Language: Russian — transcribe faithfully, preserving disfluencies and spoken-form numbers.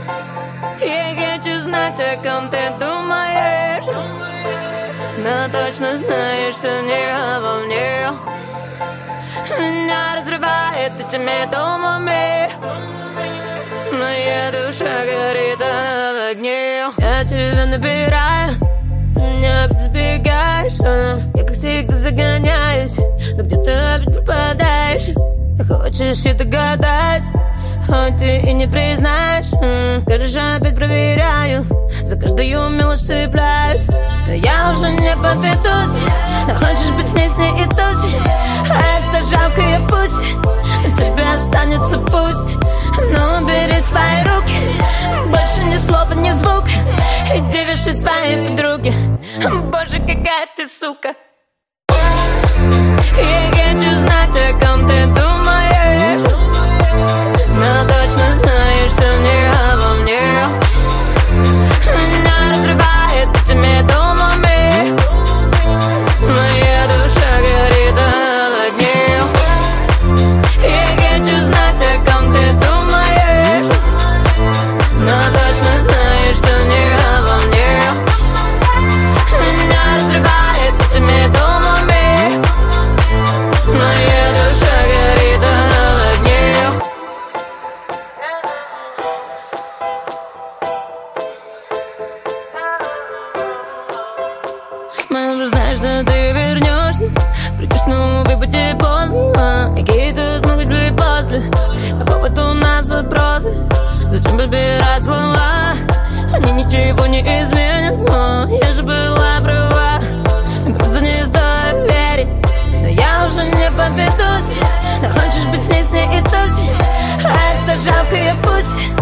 Я хочу знать, о ком ты думаешь, но точно знаешь, что не обо мне. Меня разрывает этими думами, моя душа горит, она в огне. Я тебя набираю, ты меня опять сбегаешь. Я как всегда загоняюсь, но где-то опять пропадаешь. Хочешь, я догадаюсь, хоть ты и не признаешь. Кажется, опять проверяю, за каждую мелочь цепляюсь. Но я уже не поведусь, но хочешь быть с ней, с ней и тусь. А это жалкая пусть, у тебя останется пусть. Но убери свои руки, больше ни слова, ни звука. Иди вешай своей подруге, боже, какая ты сука. Я хочу знать, о ком ты думаешь, но точно знаешь, что не обо мне. Меня разрывает этими думами, моя душа горит, она в огне. Я хочу знать, о ком ты думаешь, но точно знаешь, что не обо мне. Меня разрывает этими думами, моя душа горит, она в огне. Мама, знаешь, что ты вернешься, придешь, но увы, будет поздно. Какие тут могут быть после, по поводу у нас вопросы. Зачем подбирать слова, они ничего не изменят. Но я же была права, просто не стоит верить. Но я уже не поведусь, но хочешь быть с ней, с ней и тусь. А это жалкая пусть,